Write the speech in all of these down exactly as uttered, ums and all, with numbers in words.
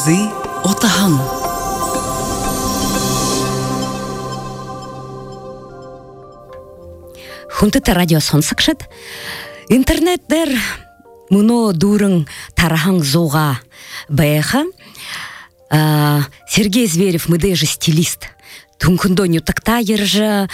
Азы отахан. Хунтыта радио сонсакшат. Интернеттер муно дурың тарахан зоға бэха. Сергей Зверев мыдэ же стилист. Тункундо нютакта ержа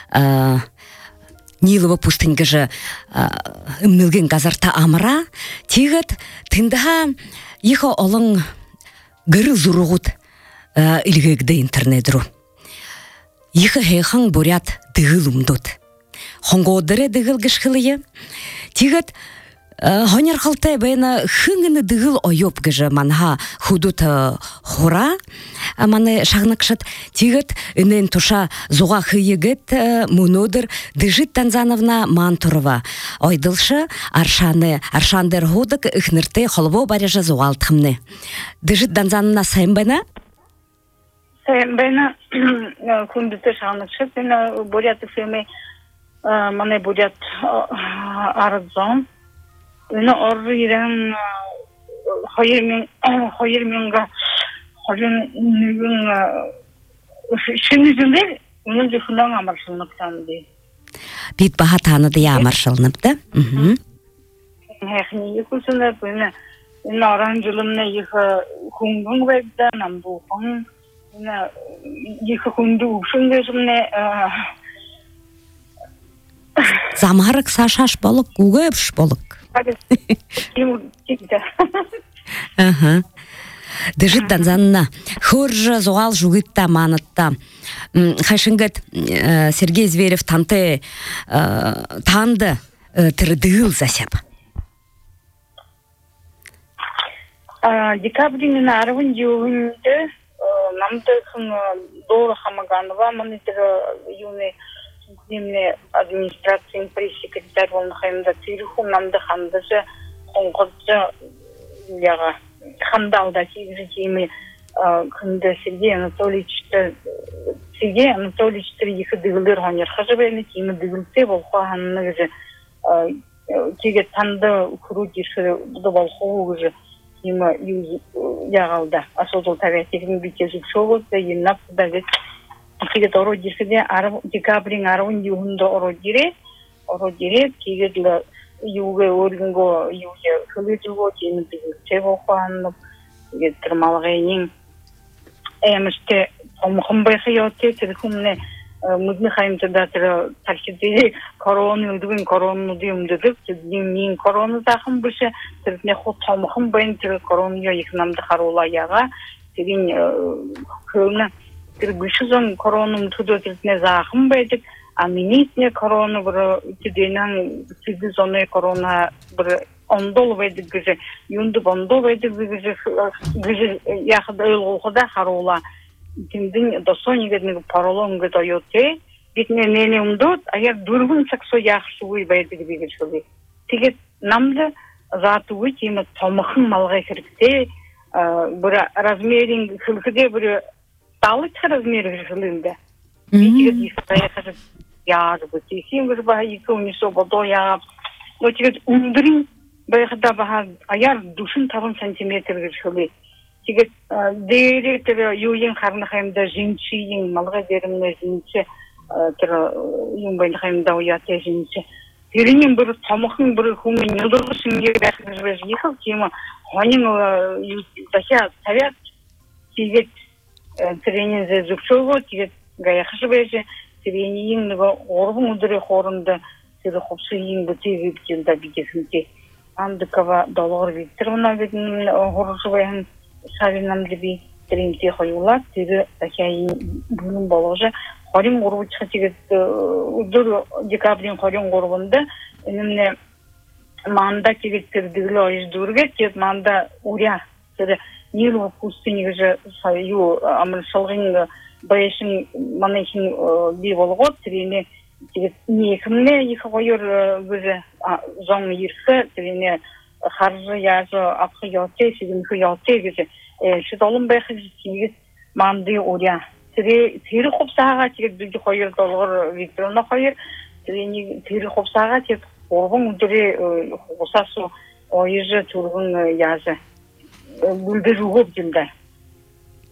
Нилова пустыньга же милген газарта амра. Тигат тындаха ихо олың гыры зуругут илгэгдэ интернетру. Ихо хэйхан бурят дыгылумдут. Хонгодыре дыгыл гышхылые. Тигат хонер халте бэна хынгыны дыгыл ойоп гыжы манха худут хора. Маны шагнакшат тигат инен туша зуга хыйыгыт мунодыр Дыжит Танзановна Мантурова. Ойдылшы аршаны аршандер ходык ихнырте холво барежа зугалтхымны. Дыжит Танзановна сайын бэна? Сайын бэна күндізді шагнакшат. Бэна бурят фирме маны бурят арзон. Бэна оры ирен хайыр менға Хожин нэгэн шинэжэндэр үнэн зэхүнэн амаршылныптан дэй. Бид баха таныды ямаршылныпты? Хэхни екусына бэна энэ оранжылымна ехэ хүнгэн вэбда намбухан ехэ хүнді үкшүнгэжымне Замарык сашаш болык, угэпш болык. Ага. Дыжит Танзанна хуржа зугал жугитта манатта. Хашингат Сергей Зверев танте танды тырдыл засяб. Декабрин арвын жугунды намды хэн дору хамаганова манитер юны Земле администрации пресс-секретарь волнахаймда тириху намды хандысы хонгодза яга Хандалда тигритими күнді Сергей Анатольевич Сергей Анатольевич ехі дығылыр ғанер қажыбайны кеймі дығылте болға ғанны ғызы кеге танды күру деші бұды болға ғызы кеймі яғалда асылдыл табиатегін бейте жүк шоғылды еннап дәгіз кеге оро дешіде декабрин арвын юғында оро дире оро дире кегедлі юге өргінго юге хылыжыго кеймі дығылте болға ғанны Термалгайнин эмсте помхом байхаёте телефонне мудны хаймтада тер тархиди корона үдүн корона димдедик димнин корона дахым бүше терне хот помхом байн тер корона якнамды харула яга тегин көна тер бүшүзөн коронум тудо терне захым байдык а минитне корона бир теденан тигизоне корона бир ондол байдаг гыжы юнды бондол байдаг гыжы гыжы яхда ылгылда харула тимдин досонигедник паролон гыт ойоте битне нени умдот аяр дургун саксо яхшы уй байдаг бигешули тигет намды затуй тиме томхын малга киркте бир размерин хылкыде бир талык размери жылында битигет исаяхы яар бут син бир баа икони сободо я но тигет ундрин Бэхда баха аяр душин табын сантиметр гэршули. Тигет дейре тэр юуин харна хаймда жинчиин малга дерэмнэ жинчи тэр юм байна хаймда уяте жинчи. Тэрийн бүр томхон бүр хүмүүс нөлөөлөх шингээ байх гэж ихэл тийм хонин юу дахиад тавиад тигет тэрийн зөвшөөгөө тигет гаяхш байж тэрийн нэг урган өдрийн хооронд тэр хувьсгийн бүтээгийг жинда бигэхэнтэй Андыкова доллар Викторовна бидэн хоржуян савинамды би тримти хоюла тэр дахиад бүгэн болгож хорин гурвч хатигэд өдөр декабрийн хорин гурванда энэмнэ манда тигэд тэр дэглөө иж дүргээд тэр манда уря тэр нило пустыни гэж саю амар шалгын баяшин манайхин би болгоод тэрний тигет нехмне их хоёр гүзэ зон ирхэ тэрний харжы яжо апхёте сигэн хёте гэж шидолон байх тигет манды уря тэр тэр хувьсаага тигет би хоёр доллар Викторовна хоёр тэрний тэр хувьсаага тиг урган өдрөө усасу ойж түргэн яажа бүлдэр өгөв жинда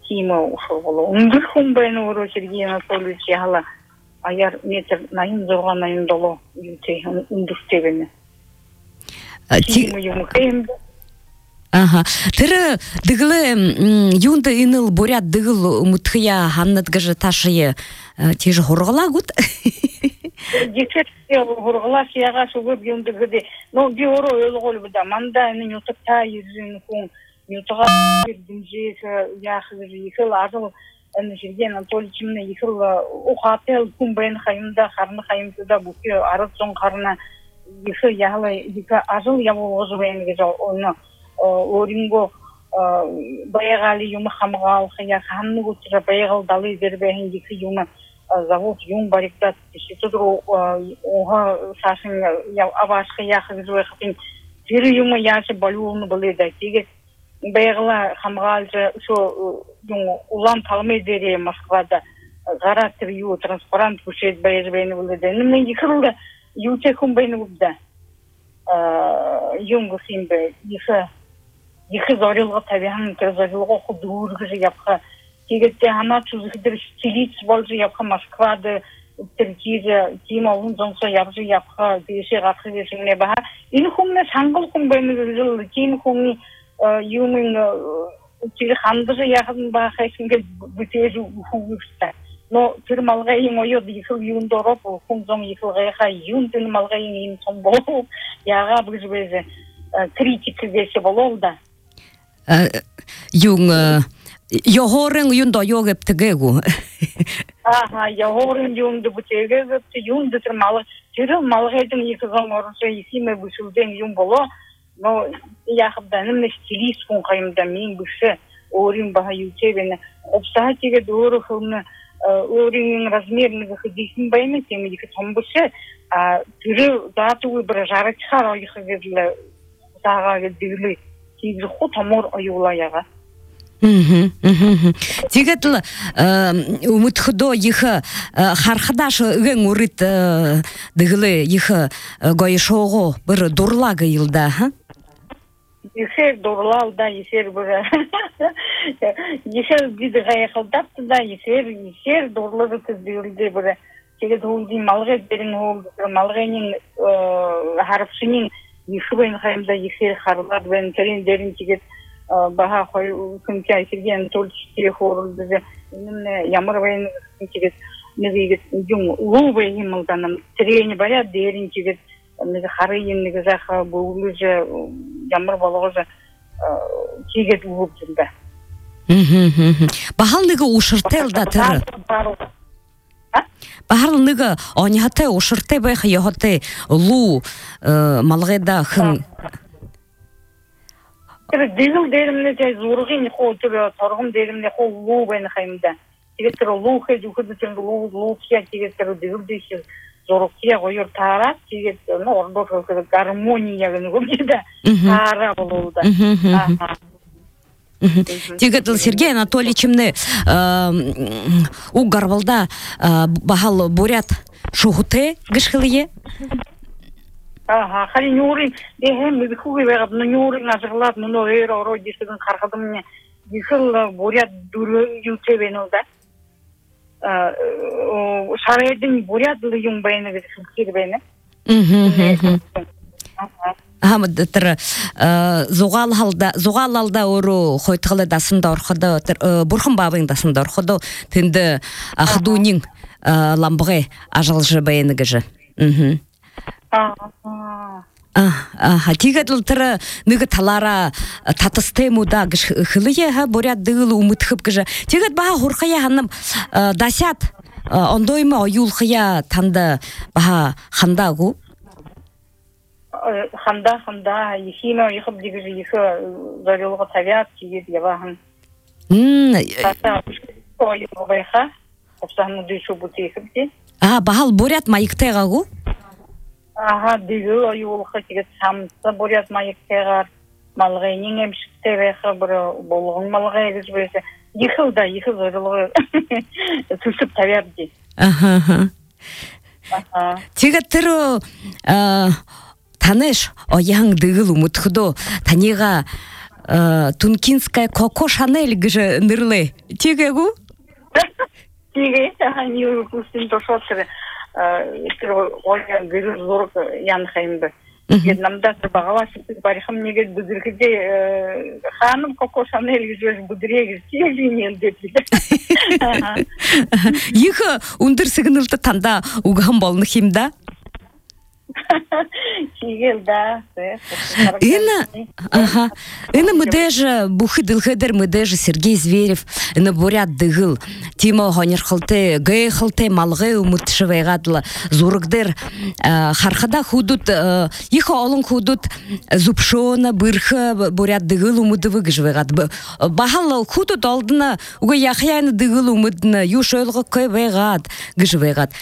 Тима ушел было. Он дыхом бэйну уру Сергей Анатольевич яхала. Аяр метр наин зорга наин доло юте ундустебене. Тима юмхем. Ага. Тыры дыглы юнда иныл бурят дыгыл мутхия ханнат гажа ташие тиже хоргала гут. Дикет хоргала сияга шугып юнда гыде. Но биоро өлгөл буда манда ин ютак та юзин кун ютага бирдинже яхы йыхыл ажыл эн Сергей Анатольевичне йыхыл ухател кун бен хайымда харны хайымда буки арыцон карына йыхы яхлы йыка ажыл ябылгы бен гежо оны Оринго баягали юма хамгал хая ханны гутра баягал далы дербehen дики юма завод юм барикта шитудро оха сашин я аваш хая хызуй хапин тир юма яшы балуны булыда тиге баягала хамгал шо юм улан талмай дере Москвада гаратыр ю транспарант кушет баяжбени булыда неме йыхылда юте кумбени булда юм гусимбе йыха Ихи зорилга табихан зорилга худургы япха тигетте хана чузыдыр стилиц болжы япха Москвада Түркия Тима унзонса япжы япха деше гакы дешине баха ин хумна сангыл хум бени жыл кин хуми юмин тиги хандыжы яхын ба хайсинге бүтежу хугуста но тирмалга ин ойод ихил юндороп хумзон ихилга ха юндын малга ин сомбо яга бужбезе критика десе бололда Yung Johoreng yung do yogep tegegu. Aha, Johoreng yung do butegegu, yung do termal, termal malgeden yıkızan orası yıkime busulden yung bolo. No yakıbdanım ne stilist kun kayımda min bışı orin baha yüce beni. Obstahatiga doğru hılını orin razmerini gıhıdisin bayını temi yıkı tombışı. Türü zatı bir jarı çıkar o yıkıgedle sağa gedili. Тиги хот амор аюлаяга. Мм. Мм. Тигетл умутхдо йыхы хархадаш ген урит дыглы йыхы гойшого бир дурлага йылда, ха? Йыхы дурлалда йсер бир. Йыхы бид гайхылдапты да йсер йсер дурлыгы тизилде бир. Тиги дулди малга берин хол малганин харфшинин Yıkıbayın hayımda yıkır harlar ben terin derin tiget baha koy kımki ayırgen tol çiğ horul bize ne yağmur bayın tiget ne diye jung lu bayın maldanam tereni baya derin tiget ne harayın ne zaha boğuluca yağmur balığı tiget vurduğunda. Bahallığı uşurtel da tır. Baharlığı oynahate uşurte bayı yohate lu malgada hın. Dizil derimle de zorgin xotur torgum derimle xo lu ben xaymda. Tigetro lu xe juxu tün lu lu ya tigetro dizil dişi zorokya goyor tara tiget no ordo garmoniya gını gobida tara bolуда. Тигетл Сергей Анатольевичне у Гарвалда бахал бурят шухуте гышхылые. Ага, хали нюрин, дехем ми бихуги вегаб, но нюрин назырлат, но но эйро оро дишкиден хархадым мне, дихыл бурят дуру юте венылда. Шарайдын бурят дылы юм байны гышхыл кир байны. Хамдтыр зугал халда зугал алда ору хойтгылы дасында орхода бурхан бабың дасында орхода тенде ахдунин ламбыгы ажалжы байыныгыжы. Мм. А а тигетл тыр ныгы талара татыстемуда гылые ха бурят дылы умытхып гыжы. Тигет баа хурхая ханым дасят ондойма юлхая танда баа хандагу. Ханда ханда йхима йхып дигиже йхы зарылга табиат тигет ябахан. Мм. Ой, байха. Обсахны дышу бути йхыпти. А, бахал бурят майыктегагу? Ага, дигил аюлха тигет самса бурят майыктегар. Малгайнин эмшиктебеха бир болгон малгай гыжбесе. Йхылда йхы зарылга түсүп табиат ди. Аха. Аха. Тигет тыры таныш ояң дыгыл умутхудо танига Тункинская Коко Шанель гже нырлы. Тигегу? Тиге, они кустин тошотыр. Тир ойган гырыр зорг янхаймды. Вьетнамда бағалашып барихам неге бүдіргіде ханым Коко Шанель жүз бүдірегі тегінен депті. Ехі ұндыр сігінілді танда ұғам болны химда? Тигел, да. Ина, ага. Ина мы даже бухы дылхедер, мы даже Сергей Зверев на бурят дыгыл. Тима гонер хылты, гэй хылты малгы умыртшывай гадла. Зургдер хархада худут, иха олын худут зупшона бырхы бурят дыгыл умыдывы гыжвай гад. Бахал худут алдына уга яхяйны дыгыл умыдына юшойлғы кой вайгад гыжвай гад.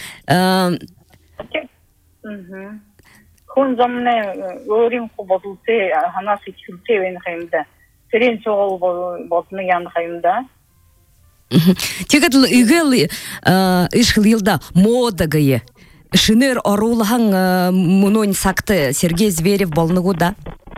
Хүн замны өөрийн бодолтой ханаас ихтэй байх юм да. Тэрэн цогол бодны ян юм да. Тэгээд л игэл ишхлилда модагае. Шинер оруулхан мунон сакты Сергей Зверев болныгу да.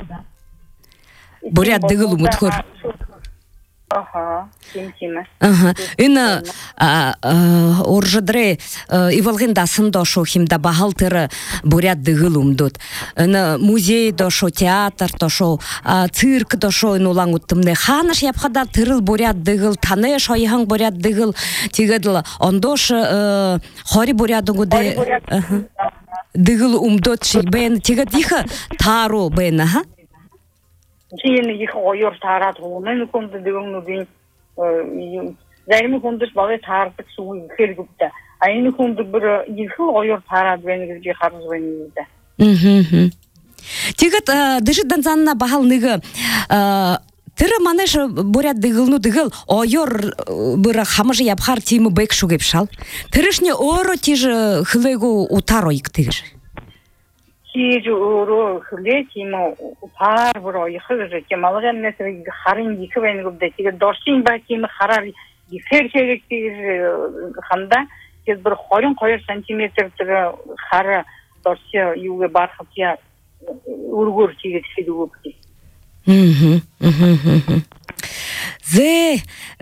Бурят дыгыл умытхор. Ага, тим-тиме. Ага. Ина оржадре ивалгын дасын дошо химда бахалтыры бурят дыгыл умдут. Ина музей дошо, театр дошо, цирк дошо инулан уттымны. Ханаш япхада тырыл бурят дыгыл, таны шойхан бурят дыгыл. Тигадла ондош хори бурят дыгуде дыгыл умдут шилбен. Тигад иха таро бен, ага. Жиен их ойор тарат хуунын конду дегөнүгүн зарим кондуш багы тартык суу келгүптө. Айны конду бир ихил ойор тарат бенги же харыз бенги. Мм. Тигат дышыдан занна бахалныгы тыры манеш бурят дыгылну дыгыл ойор бир хамыжы япхар тимы бек шугепшал. Тырышне оро тиже хылыгу утаро иктыгыр. Тижу оро хыле тимо пар бро ихыгы кемалган несеги харын iki бен губда тиге доршин ба тимо харар ихер чегектиги ханда тез бир хорин коер сантиметр хара дорси юге бархатя ургур тиге тигүпти. Мм. Мм. Зе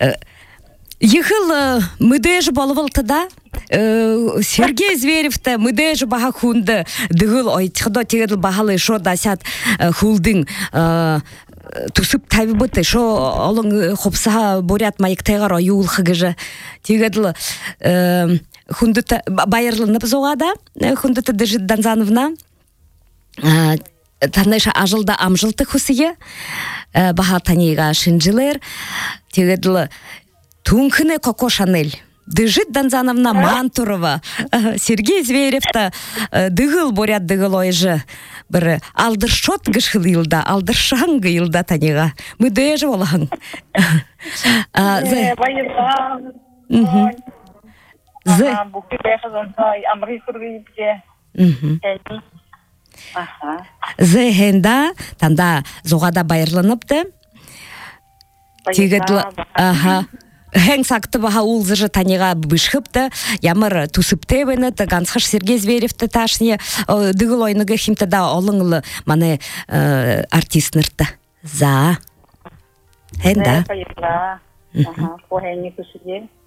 Ехал мыдэж болвалты да? Сергей Зверев-то мыдэж баха хунды дыгыл айтхыда тегедл бахалы шо дасят хулдың тусып таби бұты шо олың хопсаға бурят майықтайғар аюылхы гыжы тегедл хундыты байырлынып зоғада хундыты дыжы Данзановна танайша ажылда амжылты хусые баха таниға шинжилер тегедл Тункыне Коко Шанель. Дыжит Данзановна Мантурова. Сергей Зверев-то дыгыл бурят дыгыл ойжы. Бір алдыршот гышхыл йылда, алдыршан йылда таниға. Мы дэжі олағын. Зе. Зе хенда, танда зоғада байырланыпты. Тегедлі, аха. Хәң сакты баха улзыжы таниға бышхыпты, ямыр тусыпты бені, ганцхыш Сергей Зверевті ташне дыгыл ойныға химті да олыңылы маны артист ныртты. За. Хәң да. Ага, по хәңі күшіде.